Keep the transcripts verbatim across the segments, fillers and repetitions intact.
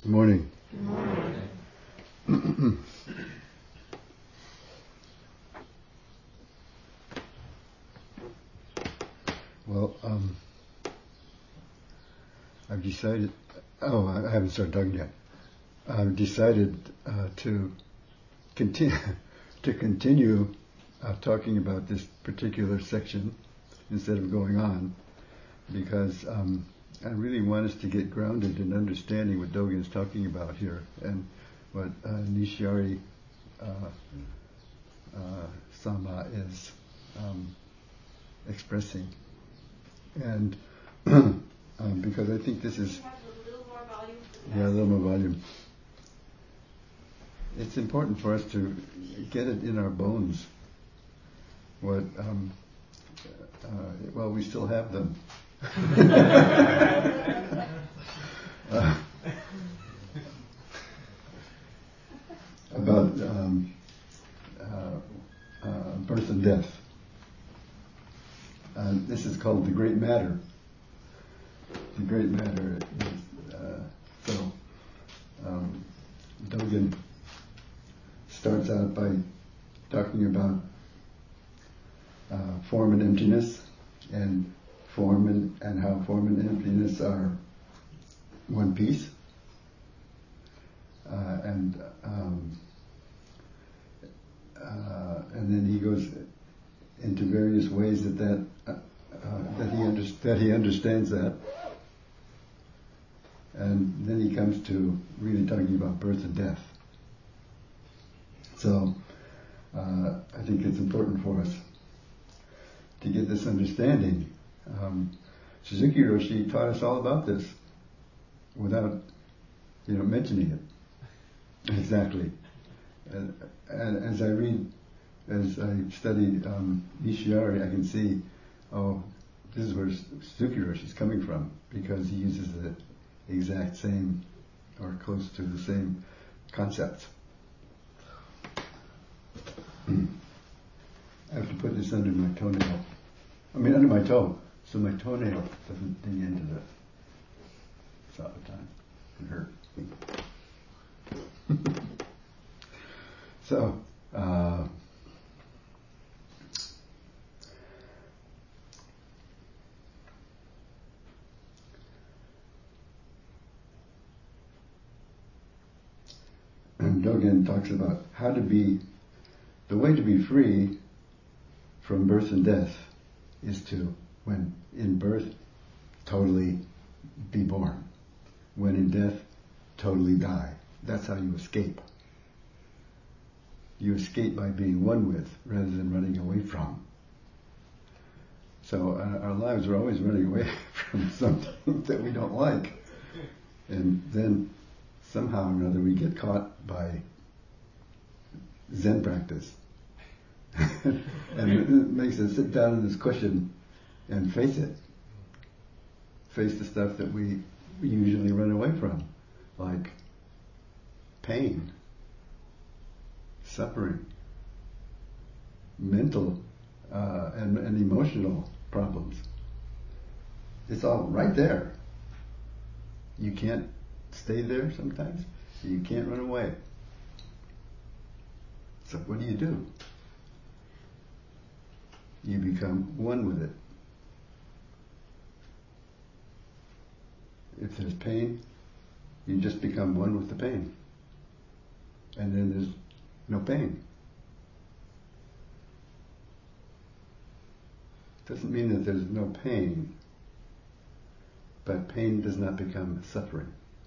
Good morning. Good morning. Well, um, I've decided, oh, I haven't started talking yet. I've decided uh, to continue, to continue uh, talking about this particular section instead of going on, because um, I really want us to get grounded in understanding what Dogen is talking about here and what uh, Nishiyari uh, uh, Sama is um, expressing. And um, because I think this is... Can you have a little more volume? Yeah, a little more volume. It's important for us to get it in our bones. What, um, uh, well, we still have them. uh, about um, uh, uh, birth and death. Uh, this is called the Great Matter. The Great Matter is, uh, so um, Dogen starts out by talking about uh, form and emptiness, and form and, and how form and emptiness are one piece. Uh, and um, uh, and then he goes into various ways that that uh, uh, that he under, that he understands that, and then he comes to really talking about birth and death. So uh, I think it's important for us to get this understanding. Um, Suzuki Roshi taught us all about this without, you know, mentioning it. Exactly. And, and as I read, as I study um, Nishiyari, I can see, oh, this is where Suzuki Roshi is coming from, because he uses the exact same, or close to the same concepts. I have to put this under my toenail. I mean, under my toe, so my toenail doesn't dig into the sabotage and hurt me. So, uh, and Dogen talks about how to be, the way to be free from birth and death is to, when in birth, totally be born. When in death, totally die. That's how you escape. You escape by being one with, rather than running away from. So our, our lives are always running away from something that we don't like. And then somehow or another we get caught by Zen practice. And it makes us sit down in this cushion and face it. Face the stuff that we usually run away from, like pain, suffering, mental uh, and, and emotional problems. It's all right there. You can't stay there sometimes. You can't run away. So what do you do? You become one with it. If there's pain, you just become one with the pain. And then there's no pain. Doesn't mean that there's no pain, but pain does not become suffering.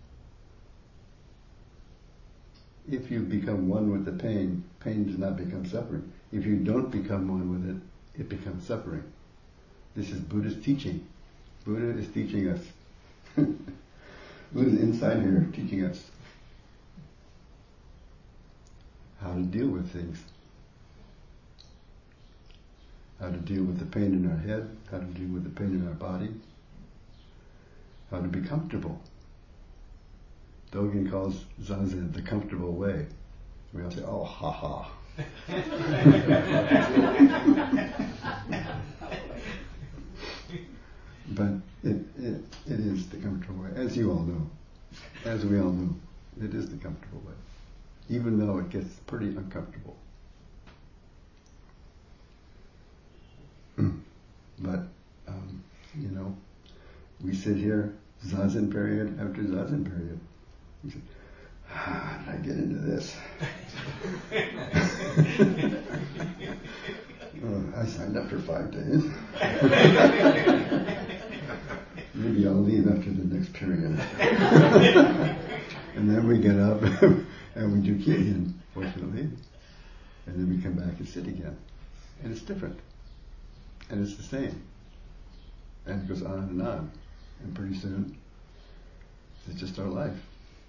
If you become one with the pain, pain does not become suffering. If you don't become one with it, it becomes suffering. This is Buddha's teaching. Buddha is teaching us. Buddha's inside here teaching us how to deal with things. How to deal with the pain in our head, how to deal with the pain in our body, how to be comfortable. Dogen calls Zazen the comfortable way. We all say, oh, ha ha. But it, it, it is the comfortable way, as you all know. as we all know, it is the comfortable way, even though it gets pretty uncomfortable. But, um, you know, we sit here, zazen period after zazen period. We say, ah, did I get into this? oh, I signed up for five days. Maybe I'll leave after the next period. And then we get up and we do Kirtan, fortunately. And then we come back and sit again. And it's different. And it's the same. And it goes on and on. And pretty soon, it's just our life.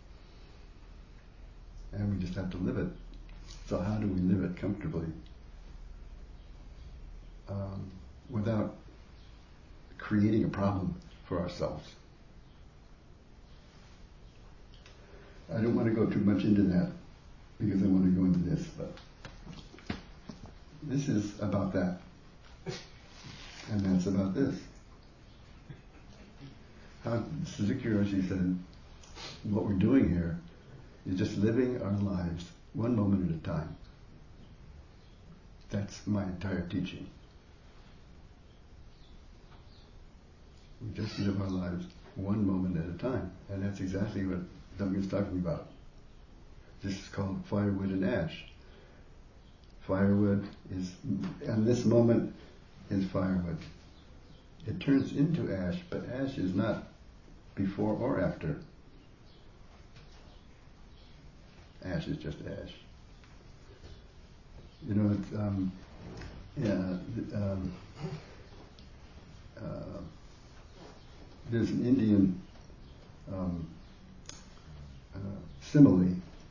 And we just have to live it. So how do we live it comfortably? Um, without creating a problem for ourselves. I don't want to go too much into that because I want to go into this, but this is about that. And that's about this. How Suzuki Roshi said, what we're doing here is just living our lives one moment at a time. That's my entire teaching. We just live our lives one moment at a time. And that's exactly what Duncan's talking about. This is called firewood and ash. Firewood is, and this moment is firewood. It turns into ash, but ash is not before or after. Ash is just ash. You know, it's, um, yeah, um, uh, there's an Indian um, uh, simile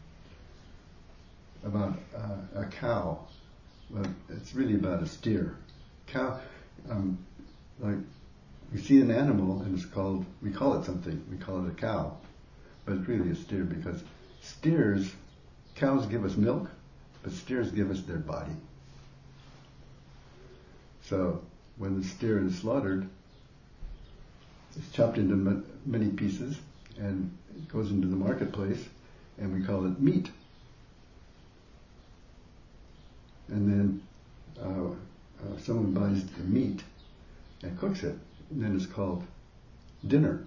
about uh, a cow. Well, it's really about a steer. Cow, um, like we see an animal and it's called, we call it something. We call it a cow, but it's really a steer because steers, cows give us milk, but steers give us their body. So when the steer is slaughtered, it's chopped into m- many pieces and it goes into the marketplace and we call it meat. And then uh, uh, someone buys the meat and cooks it, and then it's called dinner.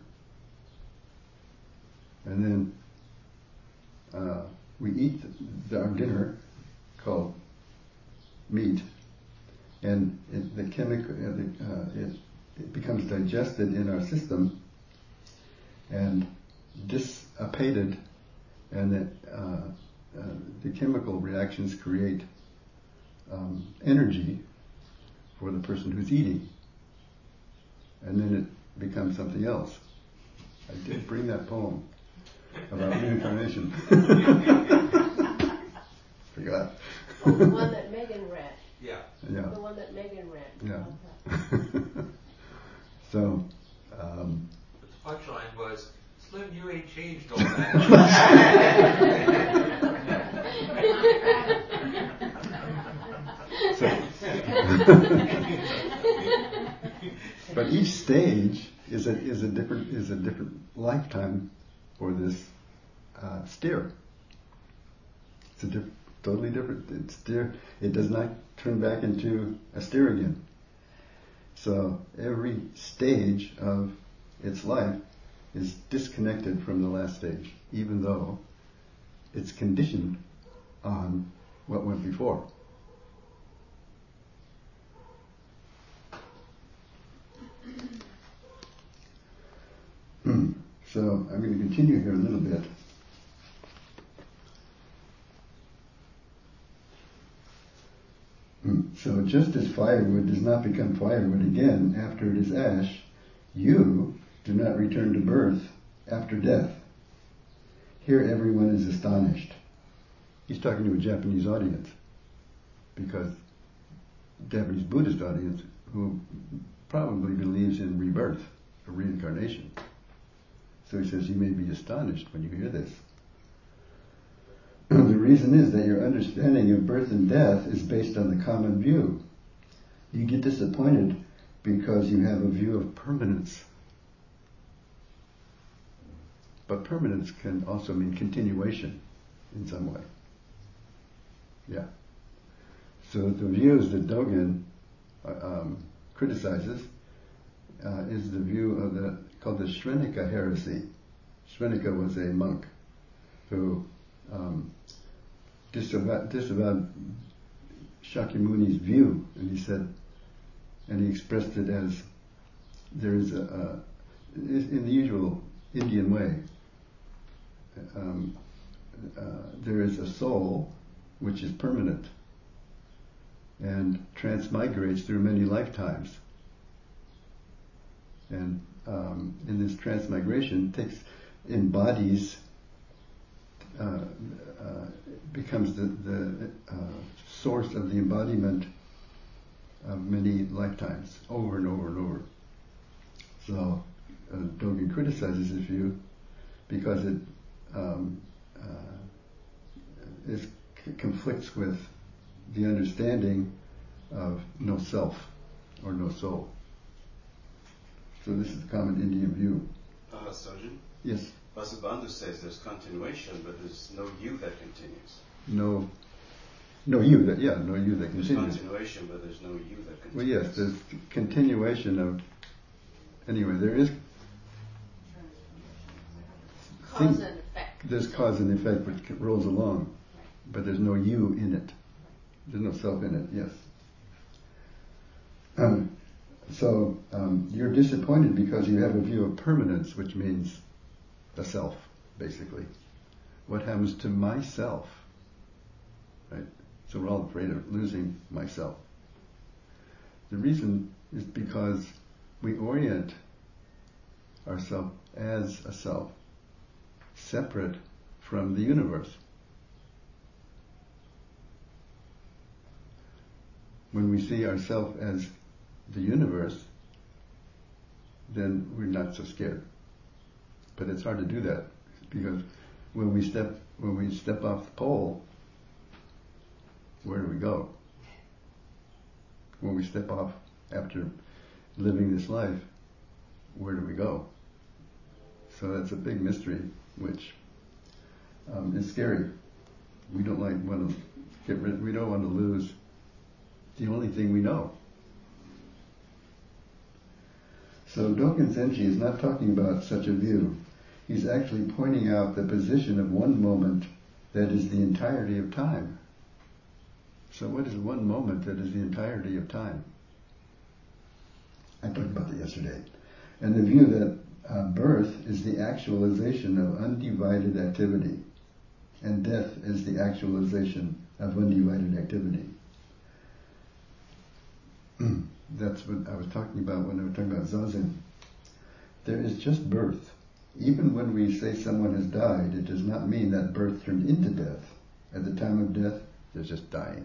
And then uh, we eat the, our dinner called meat, and it, the chemical uh, the, uh, it, it becomes digested in our system and dissipated, and it, uh, uh, the chemical reactions create um, energy for the person who's eating, and then it becomes something else. I did bring that poem about reincarnation. Forgot. Oh, the one that Megan read. Yeah. Yeah. The one that Megan read. Yeah. So. Um, the punchline was, Slim, you ain't changed all that. so, but each stage is a is a different is a different lifetime for this uh, steer. It's a diff- totally different it's steer. It does not turn back into a steer again. So every stage of its life is disconnected from the last stage, even though it's conditioned on what went before. So I'm going to continue here a little bit. So just as firewood does not become firewood again after it is ash, you do not return to birth after death. Here everyone is astonished. He's talking to a Japanese audience, because Japanese Buddhist audience who probably believes in rebirth or reincarnation. So he says, you may be astonished when you hear this. The reason is that your understanding of birth and death is based on the common view. You get disappointed because you have a view of permanence. but permanence can also mean continuation in some way. Yeah. So the views that Dogen uh, um, criticizes uh, is the view of the called the Shrenika heresy. Shrenika was a monk who um, disavowed, disavowed Shakyamuni's view, and he said, and he expressed it as there is a, a in the usual Indian way. Um, uh, there is a soul which is permanent and transmigrates through many lifetimes, and um, in this transmigration takes embodies uh, uh, becomes the, the uh, source of the embodiment of many lifetimes, over and over and over. So uh, Dogen criticizes this view because it um, uh, is, c- conflicts with the understanding of no self or no soul. So this is a common Indian view. Uh, Sojin? Yes. Vasubandhu says there's continuation, but there's no you that continues. No, no you that yeah, no you that There's continues. continuation, but there's no you that continues. Well, yes, there's continuation of. Anyway, there is Cause and effect. there's cause and effect which rolls along, but there's no you in it. There's no self in it. Yes. Um, so um, you're disappointed because you have a view of permanence, which means the self, basically. What happens to myself? Right? So we're all afraid of losing myself. The reason is because we orient ourselves as a self, separate from the universe. When we see ourselves as the universe, then we're not so scared. But it's hard to do that because when we step when we step off the pole, where do we go? When we step off after living this life, where do we go? So that's a big mystery, which um, is scary. We don't like want to get rid. We don't want to lose the only thing we know. So Dogen Zenji is not talking about such a view. He's actually pointing out the position of one moment that is the entirety of time. So what is one moment that is the entirety of time? I talked about that yesterday. And the view that uh, birth is the actualization of undivided activity, and death is the actualization of undivided activity. That's what I was talking about when I was talking about Zazen. There is just birth. Even when we say someone has died, it does not mean that birth turned into death. At the time of death, there's just dying.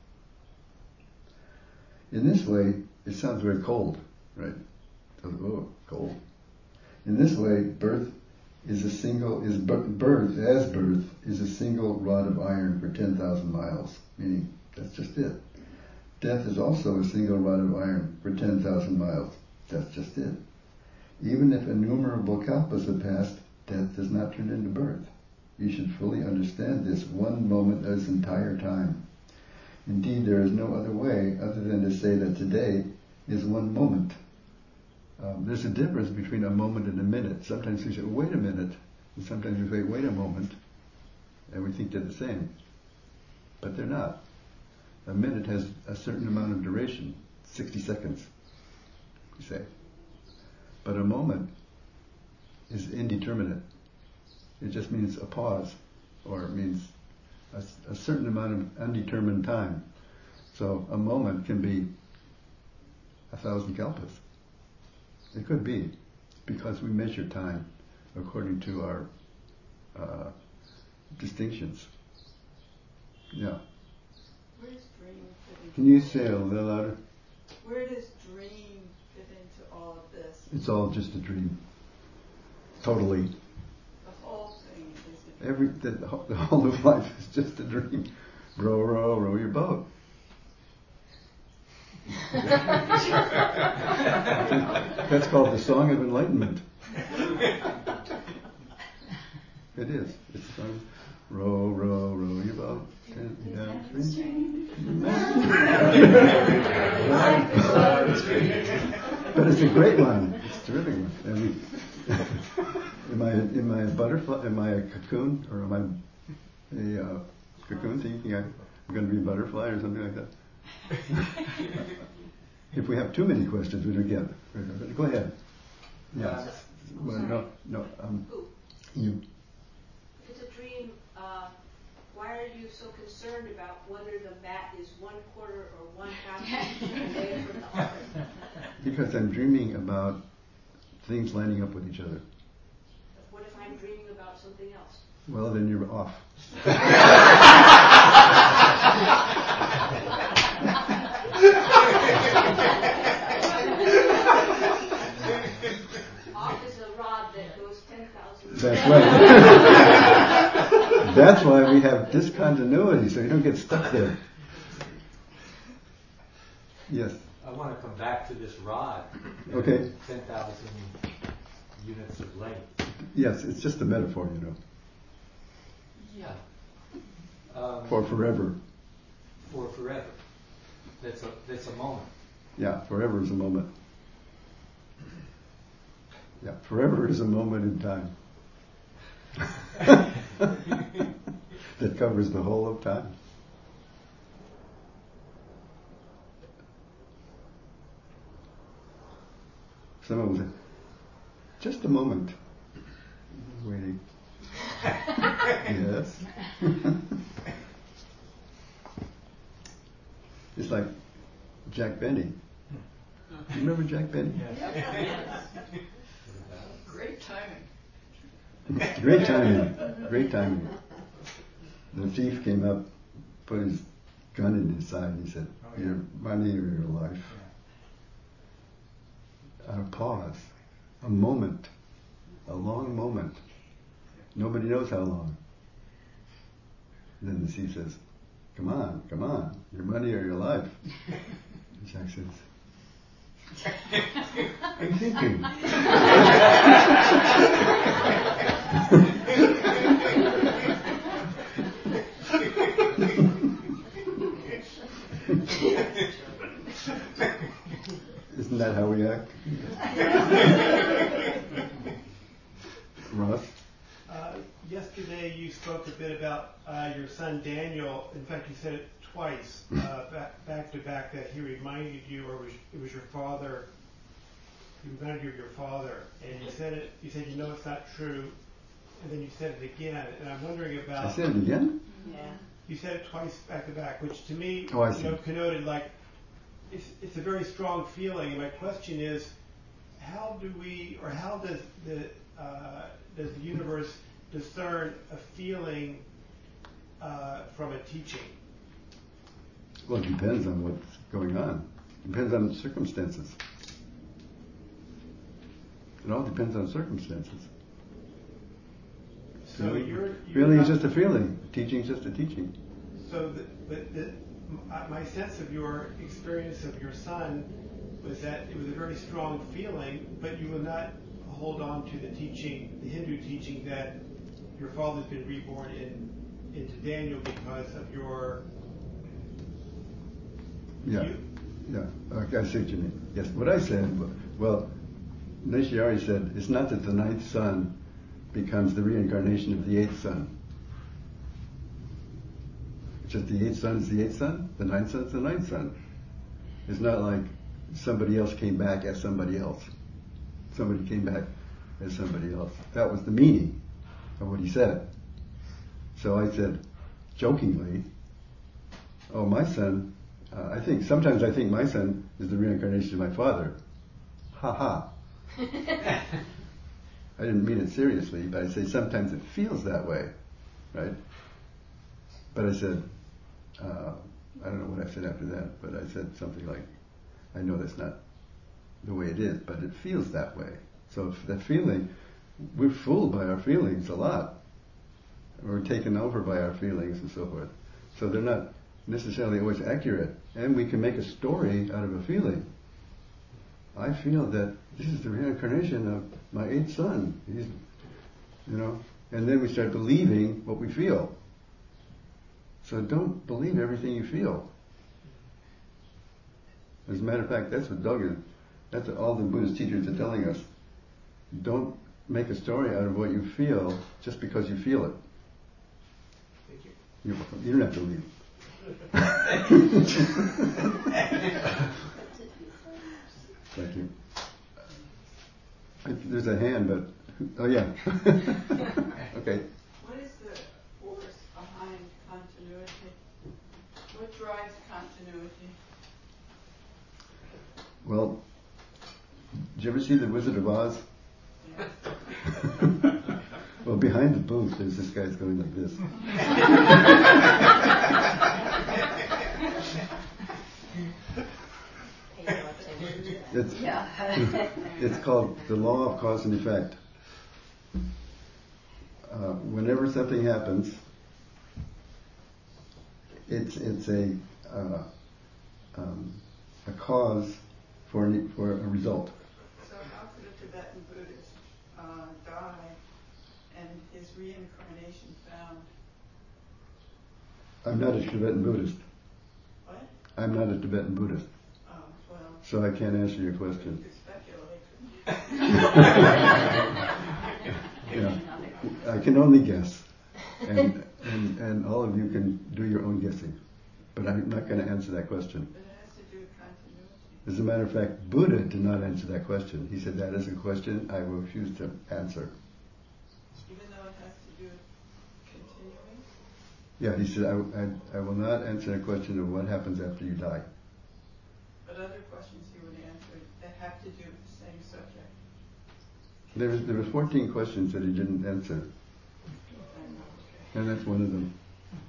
In this way, it sounds very cold, right? Oh, cold. In this way, birth is a single, is birth as birth is a single rod of iron for ten thousand miles, meaning that's just it. Death is also a single rod of iron for ten thousand miles. That's just it. Even if innumerable kalpas have passed, death does not turn into birth. You should fully understand this one moment as entire time. Indeed, there is no other way other than to say that today is one moment. Um, there's a difference between a moment and a minute. Sometimes we say, wait a minute, and sometimes we say, wait a moment, and we think they're the same. But they're not. A minute has a certain amount of duration, sixty seconds, we say. But a moment is indeterminate. It just means a pause, or it means a, a certain amount of undetermined time. So a moment can be a thousand kalpas. It could be, because we measure time according to our uh, distinctions. Yeah. Where does dream fit into Can you say a little louder? Where does dream fit into all of this? It's all just a dream. Totally. The whole thing is a dream. Every the, the whole of life is just a dream. Row, row, row your boat. That's called the Song of Enlightenment. It is. It's fun. Row, row, row your boat. Down stream. But it's a great one. It's a terrific one. And we, am I am I a butterfly? Am I a cocoon, or am I a uh, cocoon thinking I'm going to be a butterfly or something like that? If we have too many questions, we don't get it. Go ahead. Yes. Well, no, no. Um, Who? you. If it's a dream, uh, why are you so concerned about whether the mat is one quarter or one half away from the other? Because I'm dreaming about things lining up with each other. What if I'm dreaming about something else? Well, then you're off. Off is a rod that goes ten thousand. That's right. That's why we have discontinuity, so you don't get stuck there. Yes. I want to come back to this rod. Okay. ten thousand units of length. Yes, it's just a metaphor, you know. Yeah. Um, For forever. For forever. That's a that's a moment. Yeah, forever is a moment. Yeah, forever is a moment in time. That covers the whole of time. Someone was just a moment. Waiting. Yes. It's like Jack Benny. Do you remember Jack Benny? Yes. Great timing. Great timing. Great timing. The thief came up, put his gun in his side, and he said, Oh, yeah. "Your money or your life." A pause, a moment, a long moment. Nobody knows how long. And then the thief says, "Come on, come on, your money or your life." And Jack says, "I'm thinking." Isn't that how we act? Ross? Uh, yesterday you spoke a bit about uh, your son Daniel. In fact, you said it twice, uh, back, back to back, that he reminded you, or was, it was your father, he reminded you of your father. And you said it, you said, you know it's not true, and then you said it again. And I'm wondering about... I said it again? Yeah. You said it twice back to back, which to me, Oh, I you see. know, connoted like, it's, it's a very strong feeling. And my question is, how do we, or how does the uh, does the universe discern a feeling uh, from a teaching? Well, it depends on what's going on. It depends on circumstances. It all depends on circumstances. So Feeling, you're, you're feeling not, is just a feeling. Teaching is just a teaching. So, the, but the, my sense of your experience of your son was that it was a very strong feeling, but you will not hold on to the teaching, the Hindu teaching that your father's been reborn in into Daniel because of your. Yeah, You, yeah. Okay, I see what you mean. Yes, what I said, well, Nishiyari said, it's not that the ninth son becomes the reincarnation of the eighth son. It's just the eighth son is the eighth son, the ninth son is the ninth son. It's not like somebody else came back as somebody else. Somebody came back as somebody else. That was the meaning of what he said. So I said, jokingly, oh, my son, uh, I think, sometimes I think my son is the reincarnation of my father. Ha ha. I didn't mean it seriously, but I say sometimes it feels that way, right? But I said, uh, I don't know what I said after that, but I said something like, I know that's not the way it is, but it feels that way. So if that feeling, we're fooled by our feelings a lot. We're taken over by our feelings and so forth. So they're not necessarily always accurate. And we can make a story out of a feeling. I feel that this is the reincarnation of my eighth son. He's, you know, And then we start believing what we feel. So don't believe everything you feel. As a matter of fact, that's what Dogen, that's what all the Buddhist teachers are telling us. Don't make a story out of what you feel just because you feel it. Thank you. You, you don't have to leave. Thank you. I, there's a hand, but oh yeah. Okay. What is the force behind continuity? What drives continuity? Well, did you ever see The Wizard of Oz? Yes. Well, behind the booth, there's this guy's going like this. It's, it's called the law of cause and effect. Uh, whenever something happens, it's it's a uh, um, a cause for an, for a result. So how could a Tibetan Buddhist uh, die and his reincarnation found? I'm not a Tibetan Buddhist. What? I'm not a Tibetan Buddhist, Oh, well, so I can't answer your you question. could speculate. Yeah, I can only guess, and, and and all of you can do your own guessing, but I'm not going to answer that question. But it has to do with continuity. As a matter of fact, Buddha did not answer that question. He said that is a question I refuse to answer. Even though it has to do with continuing? Yeah, he said I, I, I will not answer a question of what happens after you die. But other questions he would answer that have to do with the same subject. There was there was fourteen questions that he didn't answer, and that's one of them.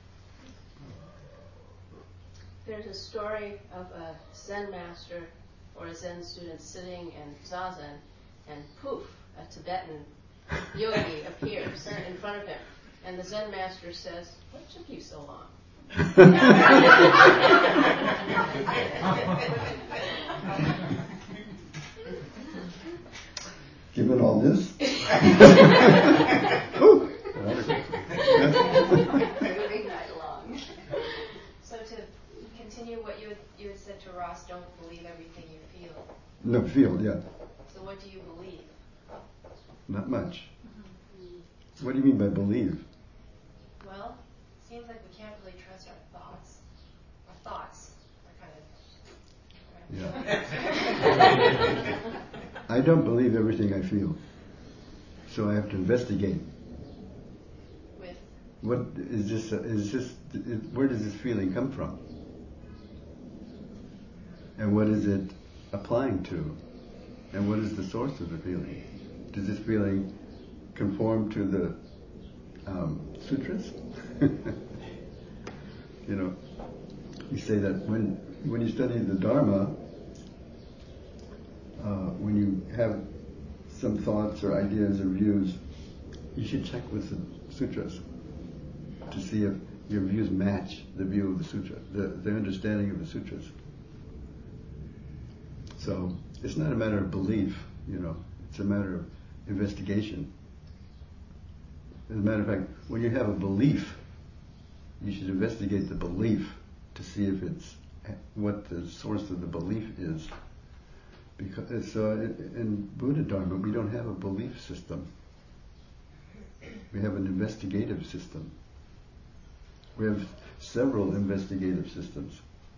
There's a story of a Zen master or a Zen student sitting in zazen, and poof, a Tibetan yogi appears in front of him, and the Zen master says, "What took you so long?" Given all this, Moving right along. So to continue what you had, you had said to Ross, don't believe everything you feel. no feel, yeah, So what do you believe? not much. What do you mean by believe? Well, it seems like we can't really trust our thoughts. Our thoughts are kind of... Yeah. I don't believe everything I feel, so I have to investigate. With? What is this? Is this? Where does this feeling come from? And what is it applying to? And what is the source of the feeling? Does this feeling conform to the um, sutras? You know, you say that when when you study the Dharma, uh, when you have some thoughts or ideas or views, you should check with the sutras to see if your views match the view of the sutra, the, the understanding of the sutras. So it's not a matter of belief, you know, it's a matter of investigation. As a matter of fact, when you have a belief, you should investigate the belief to see if it's what the source of the belief is. Because so in Buddha Dharma, we don't have a belief system. We have an investigative system. We have several investigative systems.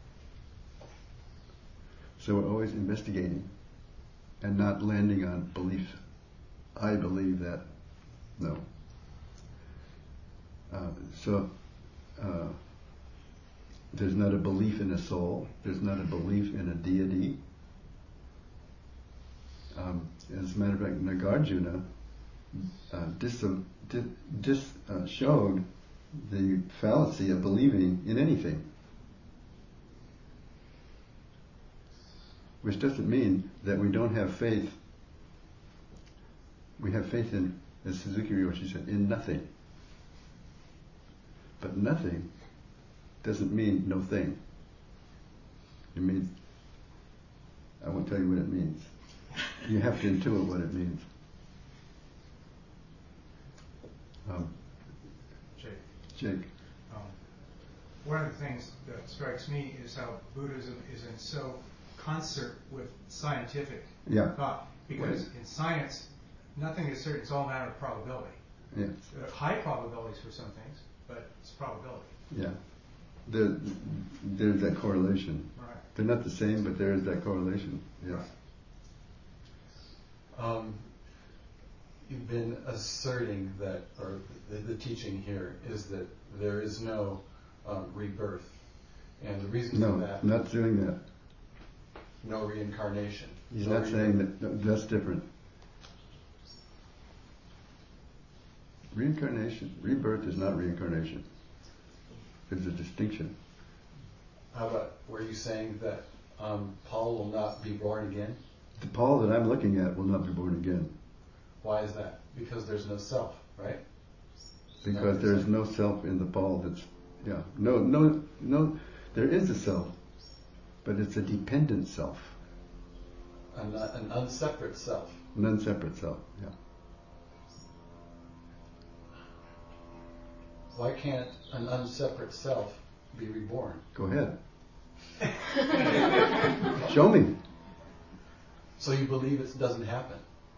So we're always investigating and not landing on belief. I believe that. No. Uh, so uh, there's not a belief in a soul. There's not a belief in a deity. Um, as a matter of fact, Nagarjuna uh, dis, dis, dis uh, showed the fallacy of believing in anything. Which doesn't mean that we don't have faith. We have faith in, as Suzuki Roshi said, in nothing. But nothing doesn't mean no thing. It means, I won't tell you what it means. You have to intuit what it means. Um, Jake. Jake. Um, one of the things that strikes me is how Buddhism is in so concert with scientific Yeah. thought. Because in science, nothing is certain. It's all a matter of probability. Yes. There are high probabilities for some things, but it's probability. Yeah. There, there's that correlation. Right. They're not the same, but there is that correlation. Yes. Um, you've been asserting that, or the, the teaching here is that there is no um, rebirth, and the reason No, for that, not doing that. no reincarnation. He's no not saying that. No, that's different. Reincarnation, rebirth is not reincarnation. There's a distinction. How about, were you saying that um, Paul will not be born again? The Paul that I'm looking at will not be born again. Why is that? Because there's no self, right? Because there is no self in the Paul that's, yeah. No, no, no, there is a self, but it's a dependent self. An, an unseparate self. An unseparate self, yeah. Why can't an unseparate self be reborn? Go ahead. Show me. So you believe it doesn't happen?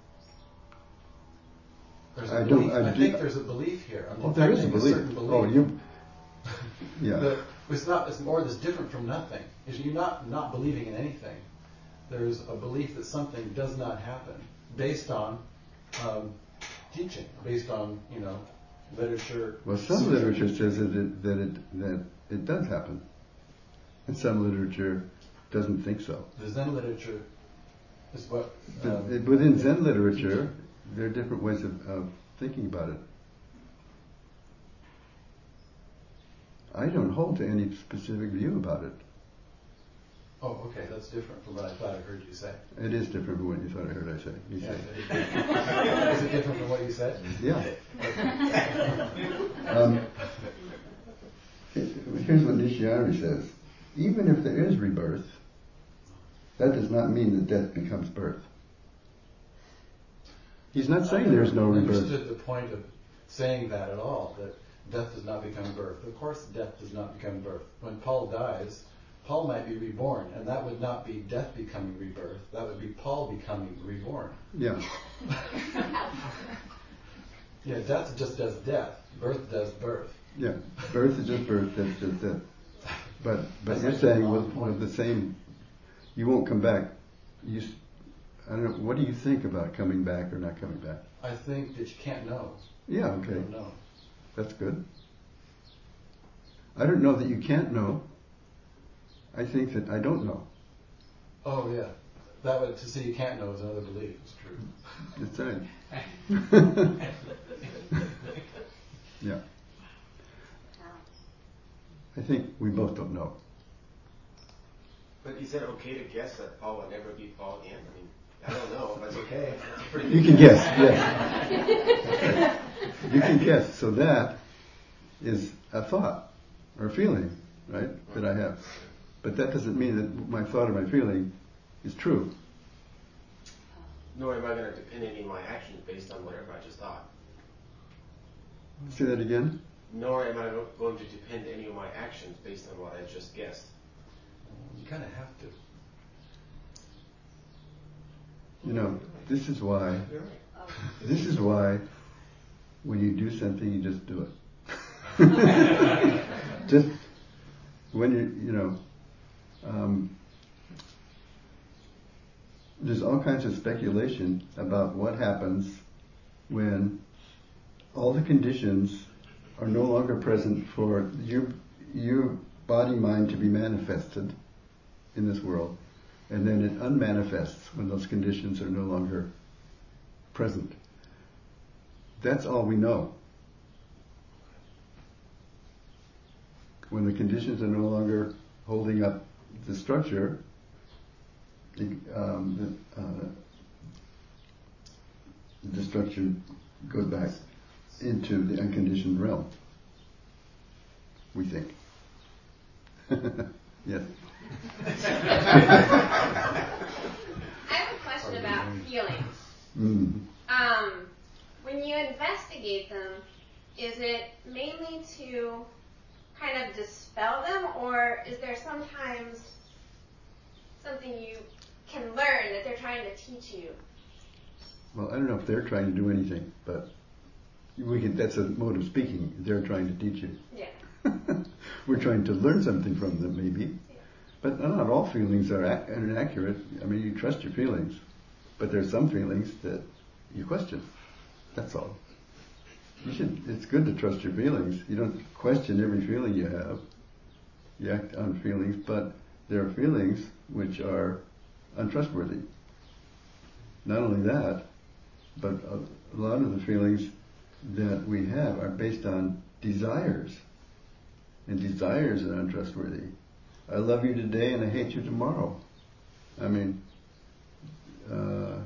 There's a I belief. don't. I, I do, think there's a belief here. I'm oh, there is a detecting belief. certain belief. Oh, you. Yeah. That it's not. It's more that's different from nothing. Is you're not not believing in anything. There's a belief that something does not happen based on um, teaching, based on you know literature. Well, some literature says that it, that it that it does happen, and some literature doesn't think so. The Zen literature is what. The, Um, it, within Zen literature, there are different ways of, of thinking about it. I don't hold to any specific view about it. oh, okay, that's different from what I thought I heard you say. It is different from what you thought I heard I say. You Yeah, say. is it different from what you said? Yeah. um, here's what Nishiyari says. Even if there is rebirth, that does not mean that death becomes birth. He's not saying there's no I rebirth. understood the point of saying that at all, that death does not become birth. Of course death does not become birth. When Paul dies, Paul might be reborn, and that would not be death becoming rebirth. That would be Paul becoming reborn. Yeah. Yeah, death just does death. Birth does birth. Yeah. Birth is just birth, death is just death. But but That's you're like saying a with, long point. with the same, you won't come back. You, s- I don't know. What do you think about coming back or not coming back? I think that you can't know. Yeah. You Okay. don't know. That's good. I don't know that you can't know. I think that I don't know. Oh yeah, that would to say you can't know is another belief. It's true. That's right. Yeah. I think we both don't know. But is it okay to guess that Paul will never be Paul again? I mean, I don't know. That's okay. That's a pretty You good can guess, yes. You can guess. So that is a thought or a feeling, right, that I have. But that doesn't mean that my thought or my feeling is true. Nor am I going to depend any of my actions based on whatever I just thought. Say that again? Nor am I going to depend any of my actions based on what I just guessed. You kind of have to. You know, this is why, this is why when you do something, you just do it. Just when you, you know, um, there's all kinds of speculation about what happens when all the conditions are no longer present for your, your body mind to be manifested in this world, and then it unmanifests when those conditions are no longer present. That's all we know. When the conditions are no longer holding up the structure, the, um, the, uh, the structure goes back into the unconditioned realm. We think. Yes. I have a question about feelings. Mm. Um, when you investigate them, is it mainly to kind of dispel them, or is there sometimes something you can learn that they're trying to teach you? Well, I don't know if they're trying to do anything, but we can, that's a mode of speaking. They're trying to teach you. Yeah. We're trying to learn something from them, maybe. Yeah. But not all feelings are ac- inaccurate. I mean, you trust your feelings. But there's some feelings that you question. That's all. You should, it's good to trust your feelings. You don't question every feeling you have. You act on feelings, but there are feelings which are untrustworthy. Not only that, but a, a lot of the feelings that we have are based on desires. And desires are untrustworthy. I love you today and I hate you tomorrow. I mean, uh,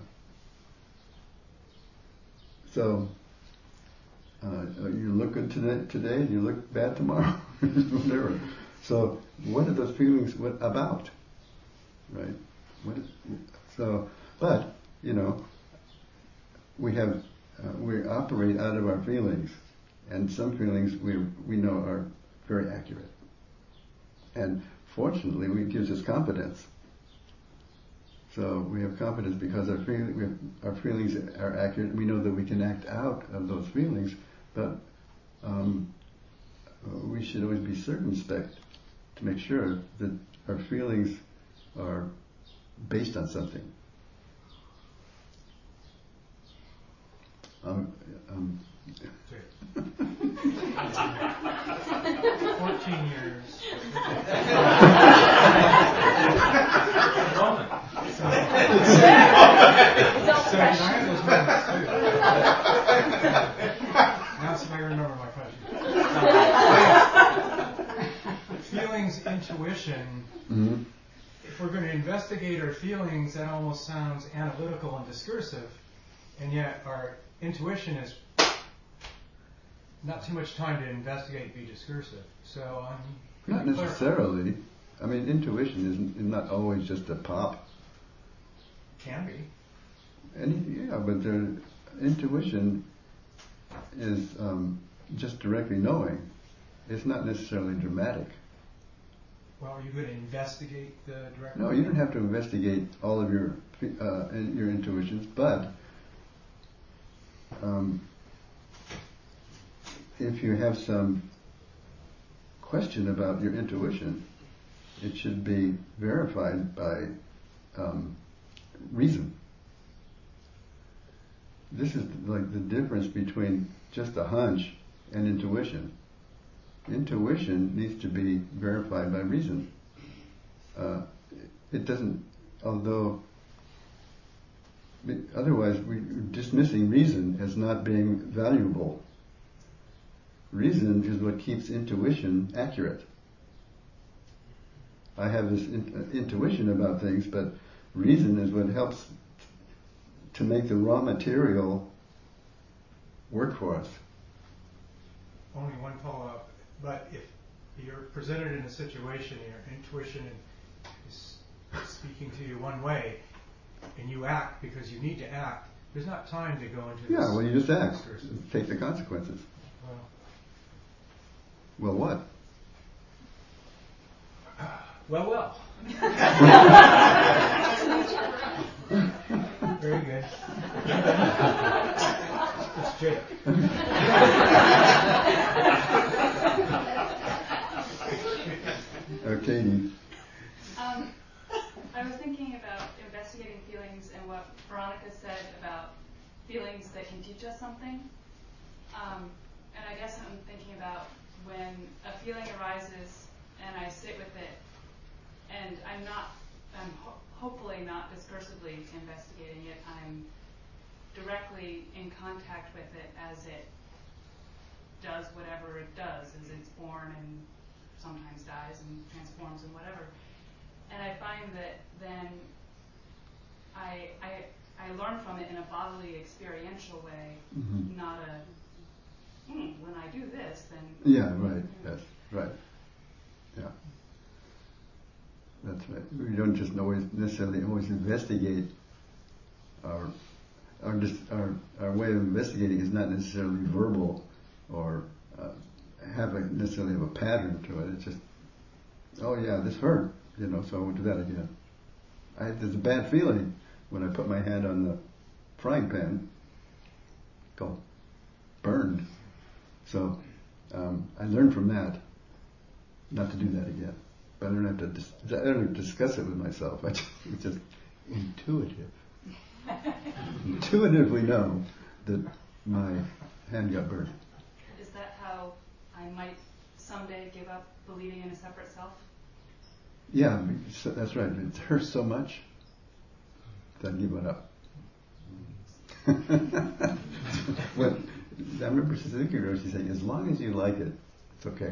so uh, you look good today, today and you look bad tomorrow. Whatever. So what are those feelings what about? Right? What is, so, but, you know, we have, uh, we operate out of our feelings, and some feelings we we know are very accurate. And fortunately, it gives us confidence. So we have confidence because our, feel, we have, our feelings are accurate. We know that we can act out of those feelings, but um, we should always be circumspect to make sure that our feelings are based on something. Um, um, Fourteen years. So, so can I have those moments too? Now see if I can remember my question. Feelings, intuition. mm-hmm. If we're going to investigate our feelings, that almost sounds analytical and discursive, and yet our intuition is not too much time to investigate, be discursive. So I'm Not necessarily. I mean, intuition isn't is not always just a pop. Can be. Any, yeah, but the intuition is um, just directly knowing. It's not necessarily dramatic. Well, are you going to investigate the direct? No, you don't have to investigate all of your uh, your intuitions, but um, if you have some question about your intuition, it should be verified by um, reason. This is like the difference between just a hunch and intuition. Intuition needs to be verified by reason. Uh, it doesn't, although otherwise we're dismissing reason as not being valuable. Reason is what keeps intuition accurate. I have this in, uh, intuition about things, but reason is what helps to make the raw material work for us. Only one follow-up. But if you're presented in a situation, your intuition is speaking to you one way, and you act because you need to act, there's not time to go into this. Yeah, well, you just act. Take the consequences. Well, well what? Well, well. Very good. It's Jake. Uh, Katie. Um, I was thinking about investigating feelings and what Veronica said about feelings that can teach us something. Um, and I guess I'm thinking about when a feeling arises and I sit with it, and I'm not, I'm ho- hopefully not discursively investigating it. I'm directly in contact with it as it does whatever it does, as it's born and sometimes dies and transforms and whatever. And I find that then I I, I learn from it in a bodily, experiential way, Mm-hmm. not a, hmm, when I do this, then... Yeah, right, yes, right. Yeah. That's right. We don't just always necessarily always investigate our our, just, our our way of investigating is not necessarily verbal. or uh, have a, necessarily have a pattern to it. It's just, oh yeah, this hurt, you know, so I won't do that again. I, there's a bad feeling when I put my hand on the frying pan, called burned. So um, I learned from that not to do that again. But I don't have to. Dis- I don't have to discuss it with myself. I just, it's just intuitive. Intuitively know that my hand got burned. Is that how I might someday give up believing in a separate self? Yeah, so that's right. It hurts so much that I give it up. Well, I remember Suzuki Roshi saying, as long as you like it, it's okay.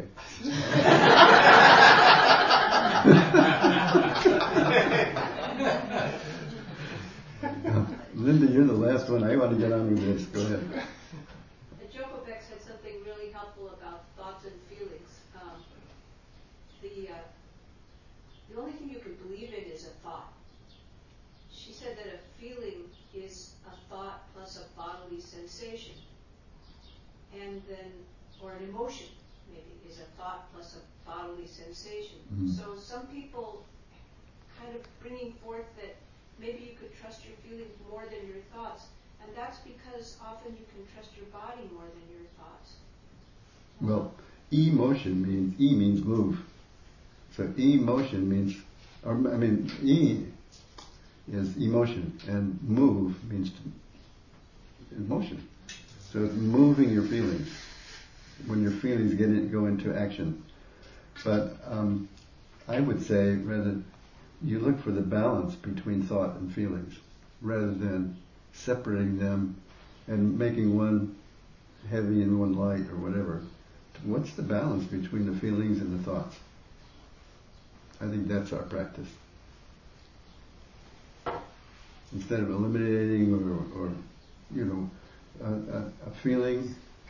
Linda, you're the last one. I want to get on with this. Go ahead. Joko Beck said something really helpful about thoughts and feelings. Um, the uh, the only thing you can believe in is a thought. She said that a feeling is a thought plus a bodily sensation, and then or an emotion maybe is a thought plus a bodily sensation. Mm-hmm. So some people kind of bringing forth that maybe you could trust your feelings more than your thoughts. And that's because often you can trust your body more than your thoughts. Well, emotion means, E means move. So emotion means, or I mean, E is emotion, and move means to, emotion. So it's moving your feelings when your feelings get in, go into action. But um, I would say rather you look for the balance between thought and feelings, rather than separating them and making one heavy and one light or whatever. What's the balance between the feelings and the thoughts? I think that's our practice. Instead of eliminating or, or you know, a, a, a feeling,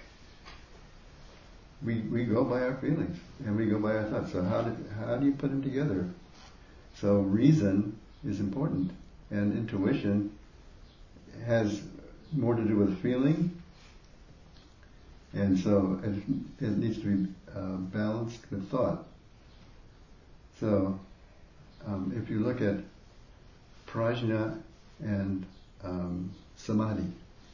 we we go by our feelings and we go by our thoughts. So how do, how do you put them together? So reason is important, and intuition has more to do with feeling, and so it, it needs to be uh, balanced with thought. So um, if you look at prajna and um, samadhi,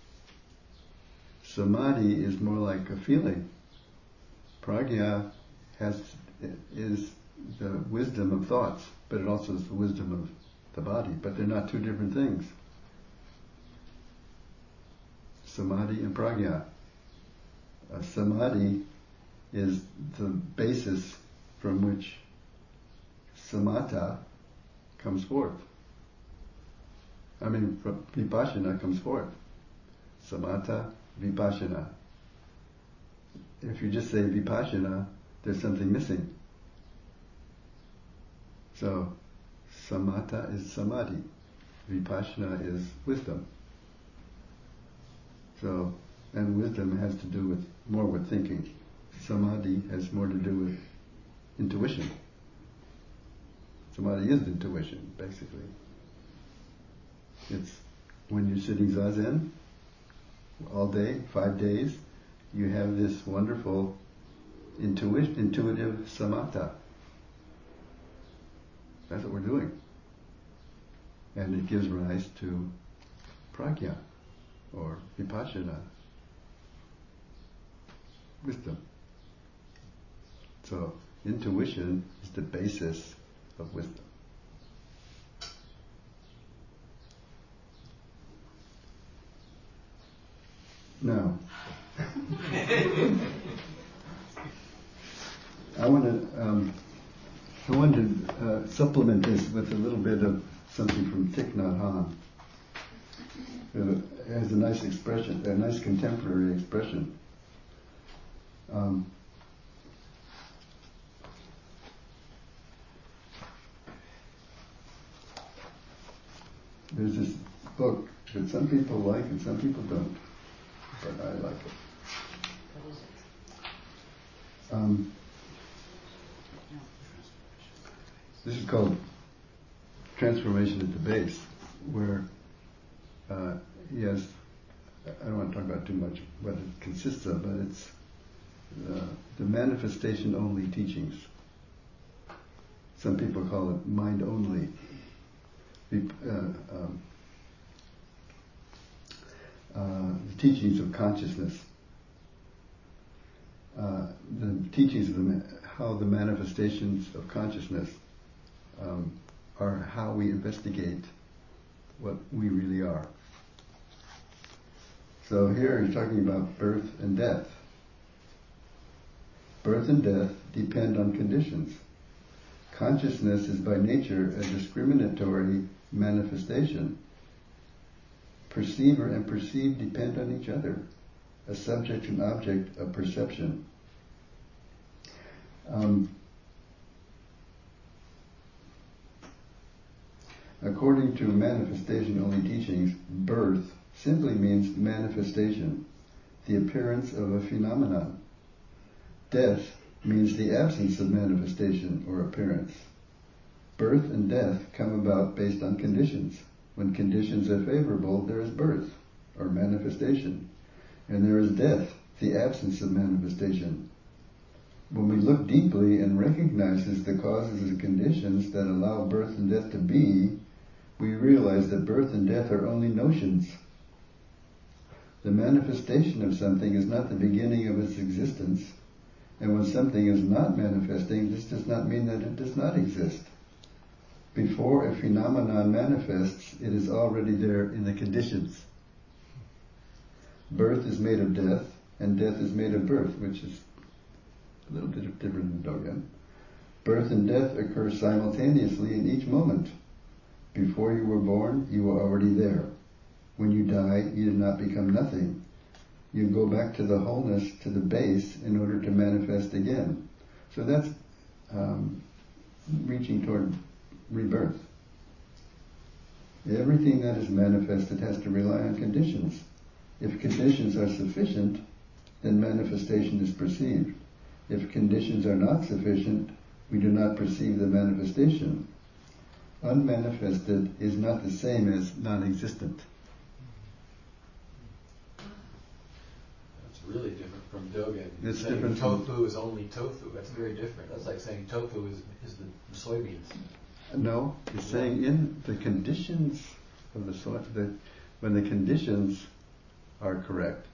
samadhi is more like a feeling. Prajna has is the wisdom of thoughts, but it also is the wisdom of the body. But they're not two different things. Samadhi and prajna. Uh, samadhi is the basis from which samatha comes forth. I mean, vipassana comes forth. Samatha, vipassana. If you just say vipassana, there's something missing. So, samatha is samadhi. Vipassana is wisdom. So, and wisdom has to do with more with thinking. Samadhi has more to do with intuition. Samadhi is intuition, basically. It's when you're sitting zazen all day, five days, you have this wonderful intuition, intuitive samatha. That's what we're doing. And it gives rise to prajna, or vipassana, wisdom. So, intuition is the basis of wisdom. Now, I want to um, I want to uh, supplement this with a little bit of something from Thich Nhat Hanh. It has a nice expression, a nice contemporary expression. Um, there's this book that some people like and some people don't, but I like it. What is it? Um, this is called Transformation at the Base, where uh, he has, I don't want to talk about too much what it consists of, but it's uh, the manifestation-only teachings. Some people call it mind-only. Uh, um, uh, the teachings of consciousness. Uh, the teachings of the ma- how the manifestations of consciousness um, are how we investigate what we really are. So here he's talking about birth and death. Birth and death depend on conditions. Consciousness is by nature a discriminatory manifestation. Perceiver and perceived depend on each other, a subject and object of perception. Um, according to manifestation-only teachings, birth simply means manifestation, the appearance of a phenomenon. Death means the absence of manifestation or appearance. Birth and death come about based on conditions. When conditions are favorable, there is birth, or manifestation, and there is death, the absence of manifestation. When we look deeply and recognize the causes and conditions that allow birth and death to be, we realize that birth and death are only notions. The manifestation of something is not the beginning of its existence, and when something is not manifesting, this does not mean that it does not exist. Before a phenomenon manifests, it is already there in the conditions. Birth is made of death, and death is made of birth, which is a little bit different than Dogen. Birth and death occur simultaneously in each moment. Before you were born, you were already there. When you die, you did not become nothing. You go back to the wholeness, to the base, in order to manifest again. So that's um, reaching toward rebirth. Everything that is manifested has to rely on conditions. If conditions are sufficient, then manifestation is perceived. If conditions are not sufficient, we do not perceive the manifestation. Unmanifested is not the same as non-existent. That's really different from Dogen. It's saying different tofu from, is only tofu. That's very different. That's like saying tofu is, is the soybeans. No, it's saying in the conditions of the soil, the, when the conditions are correct,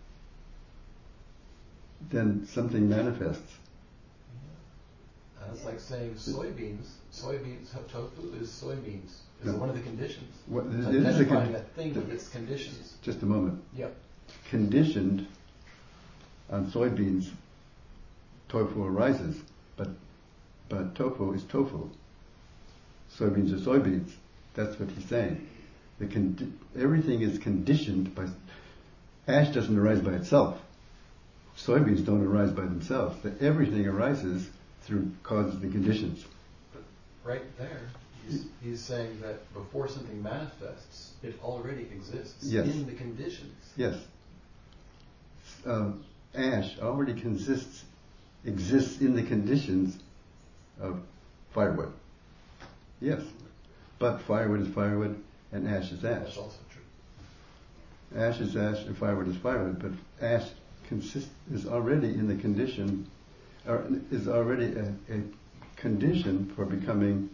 then something manifests. That's like saying soybeans. Soybeans, tofu is soybeans. Is No. one of the conditions. What, It's it is a identifying con- that thing with its conditions. Just a moment. Yep. Conditioned on soybeans, tofu arises, but but tofu is tofu. Soybeans are soybeans. That's what he's saying. The condi- everything is conditioned by. Ash doesn't arise by itself. Soybeans don't arise by themselves. But everything arises through causes and conditions. But right there, he's, he's saying that before something manifests, it already exists Yes. in the conditions. Yes. Um, ash already consists, exists in the conditions of firewood. Yes. But firewood is firewood and ash is ash. That's also true. Ash is ash and firewood is firewood, but ash consist, is already in the condition, or is already a, a condition for becoming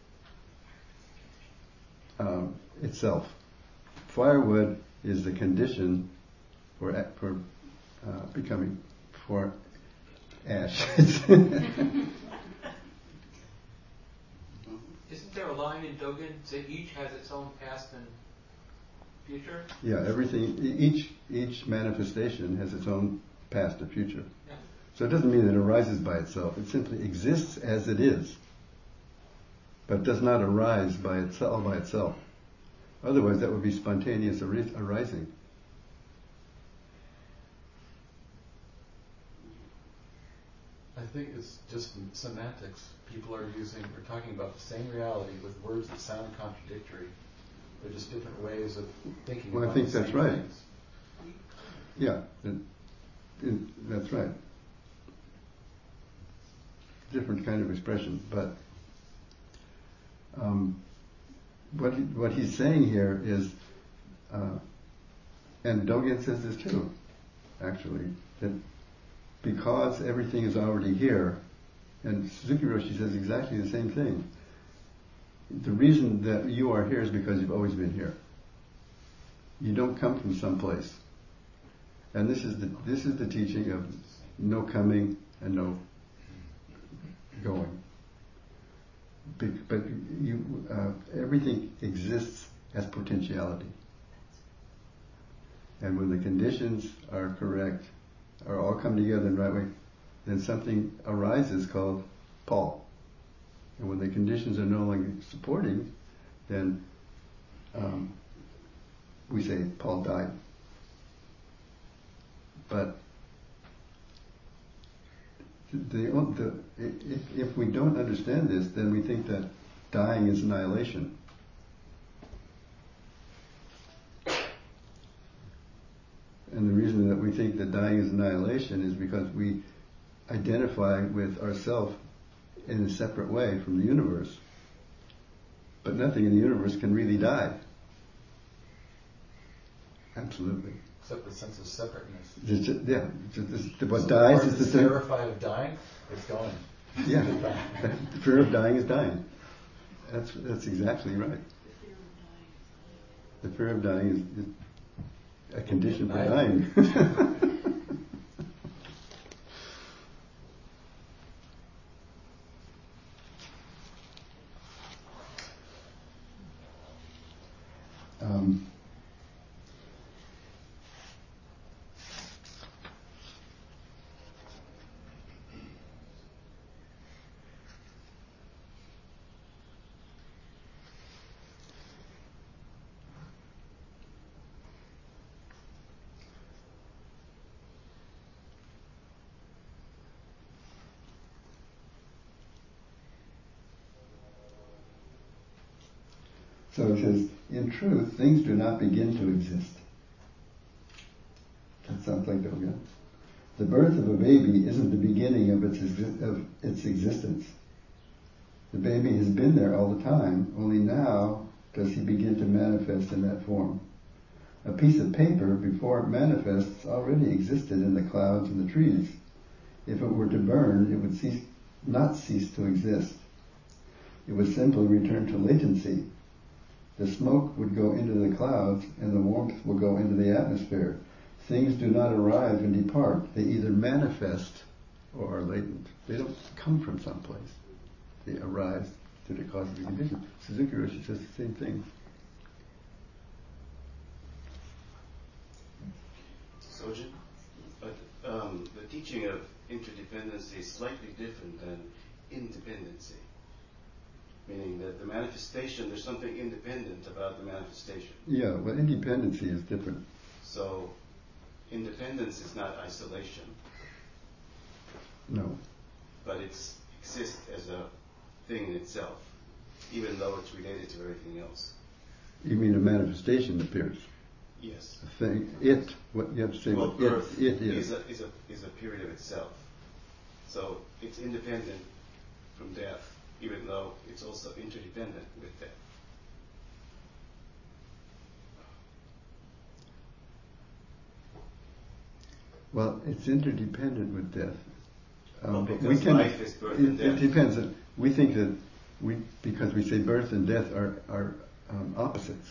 um, itself. Firewood is the condition for for uh, becoming for ash. Isn't there a line in Dogen that each has its own past and future? Yeah, everything, e- each each manifestation has its own past and future. Yeah. So it doesn't mean that it arises by itself. It simply exists as it is, but does not arise by itself. All by itself. Otherwise, that would be spontaneous ari- arising. I think it's just semantics. People are using, we're talking about the same reality with words that sound contradictory. They're just different ways of thinking Well, I about think the that's same right. things. Yeah, it, it, that's right. Different kind of expression, but um, what he, what he's saying here is, uh, and Dogen says this too, actually, that because everything is already here, and Suzuki Roshi says exactly the same thing. The reason that you are here is because you've always been here. You don't come from someplace. And this is the this is the teaching of no coming and no going. But you, uh, everything exists as potentiality. And when the conditions are correct, or all come together in the right way, then something arises called Paul. And when the conditions are no longer supporting, then um, we say Paul died. But the, the, if, if we don't understand this, then we think that dying is annihilation. And the reason that we think that dying is annihilation is because we identify with ourself in a separate way from the universe. But nothing in the universe can really die. Absolutely. Except the sense of separateness. Just, yeah, just, just, what so dies the is the is sense. terrified of dying. It's gone. Yeah, the fear of dying is dying. That's that's exactly right. The fear of dying is, is a condition for dying. um, So it says, in truth, things do not begin to exist. That sounds like Dogen. The birth of a baby isn't the beginning of its exi- of its existence. The baby has been there all the time, only now does he begin to manifest in that form. A piece of paper, before it manifests, already existed in the clouds and the trees. If it were to burn, it would cease, not cease to exist. It would simply return to latency. The smoke would go into the clouds and the warmth will go into the atmosphere. Things do not arrive and depart. They either manifest or are latent. They don't come from someplace. They arise through the causes and conditions. Suzuki Roshi says the same thing. Sojin, but um, the teaching of interdependency is slightly different than independency. Meaning that the manifestation, there's something independent about the manifestation. Yeah, well, independency is different. So, independence is not isolation. No. But it exists as a thing in itself, even though it's related to everything else. You mean a manifestation appears? Yes. A thing, it, what you have to say well, what birth it, it is. Is a, is, a, is a period of itself. So, it's independent from death, even though it's also interdependent with death. Well, it's interdependent with death. Um, well, but because we can, life is birth it, and death. It depends. We think that we, because we say birth and death are, are um, opposites.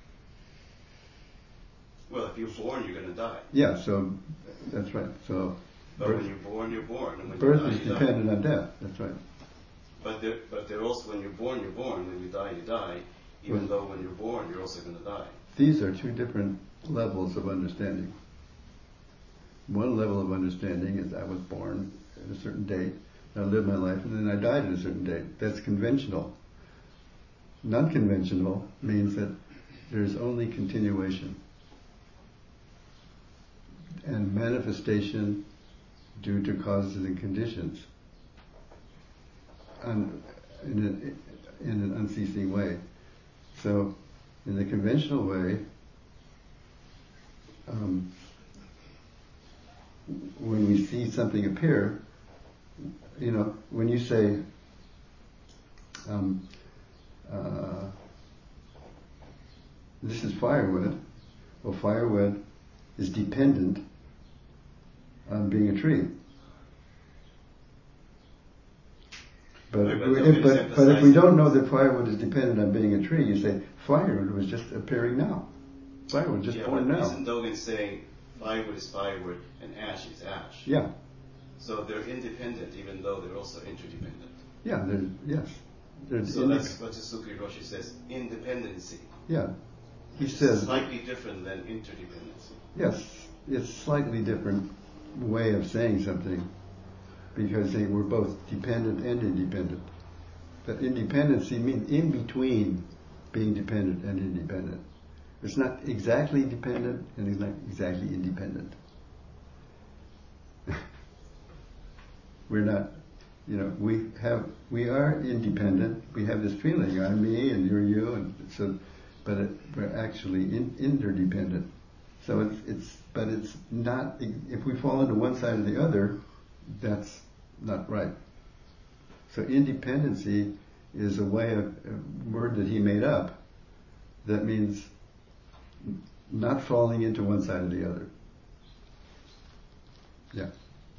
Well, if you're born, you're going to die. Yeah, so that's right. So, but birth, when you're born, you're born. And when birth you die, is you dependent die. on death. That's right. But there, but they're also, when you're born, you're born. When you die, you die. Even well, though when you're born, you're also going to die. These are two different levels of understanding. One level of understanding is I was born at a certain date, I lived my life, and then I died at a certain date. That's conventional. Non-conventional means that there's only continuation and manifestation due to causes and conditions and in, a, in an unceasing way. So, in the conventional way, um, when we see something appear, you know, when you say, um, uh, this is firewood, well, firewood is dependent on being a tree. But, Right, but if, Dogen is but, but if we emphasizing- don't know that firewood is dependent on being a tree, you say firewood was just appearing now. Firewood just yeah, born but now. isn't Dogen saying firewood is firewood and ash is ash? Yeah, So they're independent, even though they're also interdependent. yeah, they're, yes. They're So inde- that's what Suzuki Roshi says, independency. yeah. He Which is says, slightly different than interdependency. yes, it's slightly different way of saying something because they were both dependent and independent. But independency means in between being dependent and independent. It's not exactly dependent and it's not exactly independent. We're not, you know, we have, we are independent. We have this feeling, I'm me and you're you, and so, but it, we're actually in, interdependent. So it's, it's, but it's not, if we fall into one side or the other, that's not right. So independency is a way of, a word that he made up that means not falling into one side or the other. Yeah.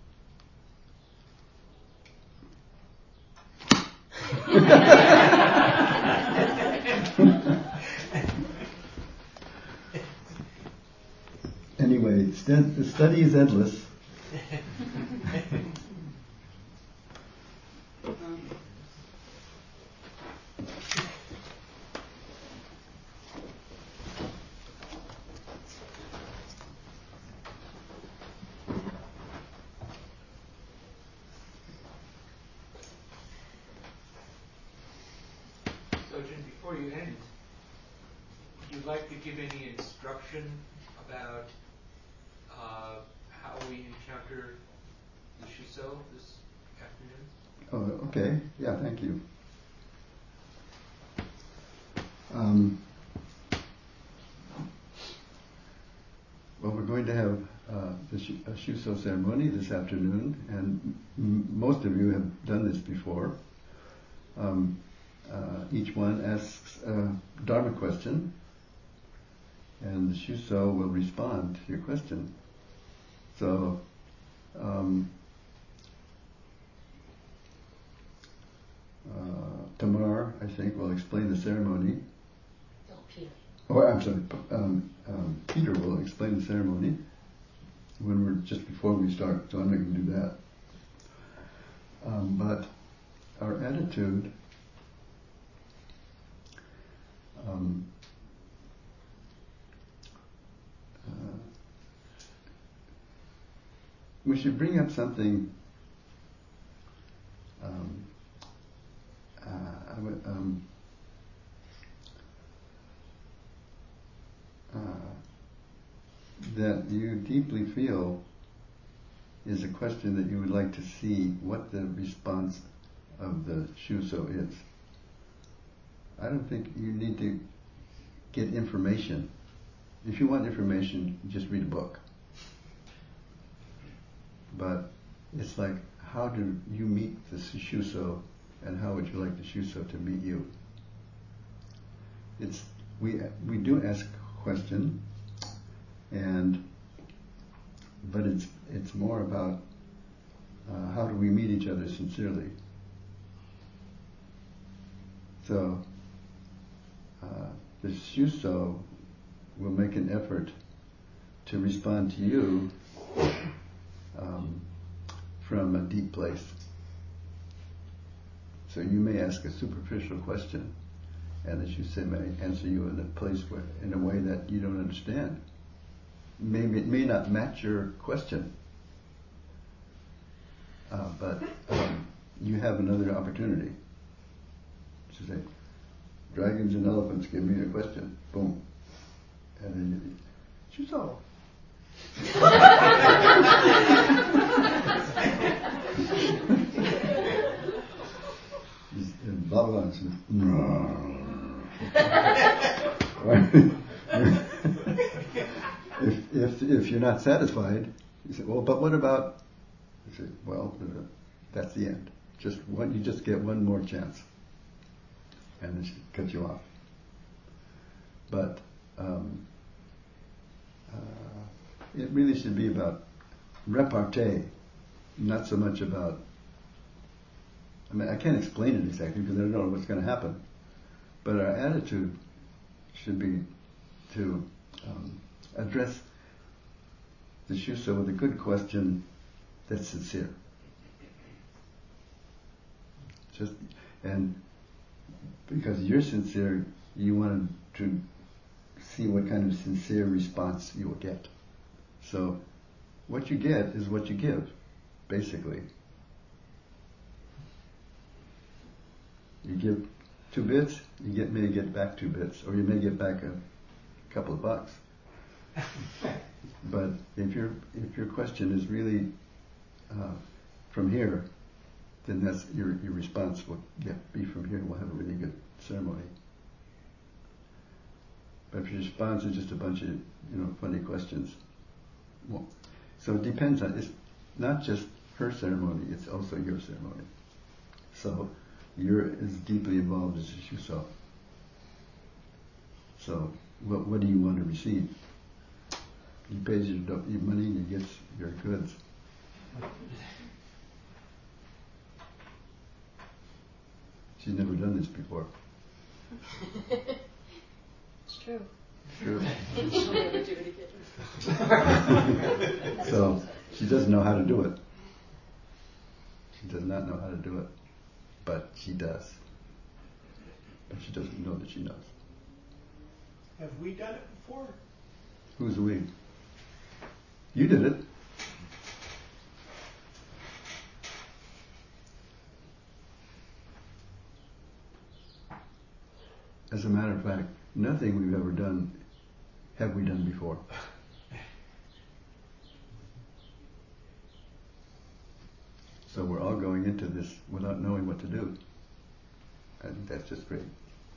Anyway, st- the study is endless. So, Jim, before you end, would you like to give any instruction about uh, how we encounter the Shiso this afternoon? Oh, okay. Yeah, thank you. Um, well, we're going to have uh, the sh- a Shuso ceremony this afternoon, and m- most of you have done this before. Um, uh, each one asks a Dharma question, and the Shuso will respond to your question. So, um, uh, Tamar, I think, will explain the ceremony. No, Peter. Or I'm sorry, um, um, Peter will explain the ceremony when we're just before we start, so I'm not going to do that. Um, but our attitude, um, uh, we should bring up something. Um, uh, I would, um, uh, that you deeply feel is a question that you would like to see what the response of the Shuso is. I don't think you need to get information. If you want information, just read a book. But it's like, how do you meet the Shuso, and how would you like the Shuso to meet you? It's we we do ask a question, and but it's it's more about uh, how do we meet each other sincerely. So uh, the Shuso will make an effort to respond to you um, from a deep place. So you may ask a superficial question, and the Shusei may answer you in a place where, in a way that you don't understand. Maybe it may not match your question, uh, but um, you have another opportunity to say, "Dragons and elephants, give me a question." Boom, and then you, Shuso. And Bhagavan says, if, if, if you're not satisfied, you say, well, but what about, you say, well, uh, that's the end. Just one, you just get one more chance. And then she cuts you off. But um, uh, it really should be about repartee, not so much about I mean, I can't explain it exactly because I don't know what's going to happen. But our attitude should be to um, address the Shuso with a good question that's sincere. Just and because you're sincere, you want to see what kind of sincere response you will get. So what you get is what you give, basically. You give two bits, you get may get back two bits, or you may get back a couple of bucks. But if your if your question is really uh, from here, then that's your your response will get, be from here. We'll have a really good ceremony. But if your response is just a bunch of you know funny questions, well, so it depends on. It's not just her ceremony; it's also your ceremony. So you're as deeply involved as yourself. So what what do you want to receive? You pay your, your money and you get your goods. She's never done this before. It's true. True. She'll never do it again. So she doesn't know how to do it. She does not know how to do it, but she does. But she doesn't know that she knows. Have we done it before? Who's we? You did it. As a matter of fact, nothing we've ever done have we done before. So we're all going into this without knowing what to do. I think that's just great.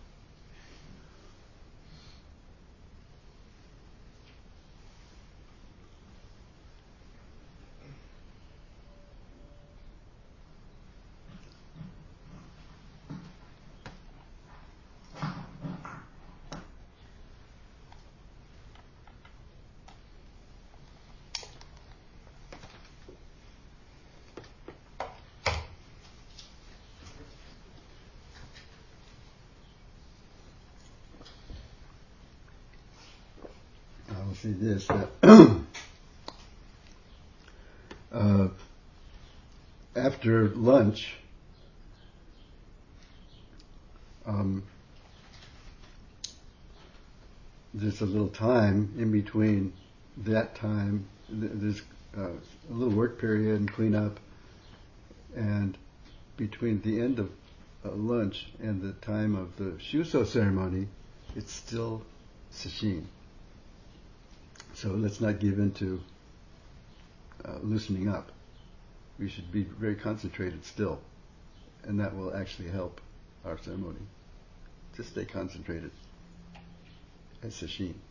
I'll see this. Uh, uh, after lunch, um, there's a little time in between that time. th- There's uh, a little work period and clean up, and between the end of uh, lunch and the time of the Shuso ceremony, it's still sesshin. So let's not give in to uh, loosening up. We should be very concentrated still, and that will actually help our ceremony. Just stay concentrated as sesshin.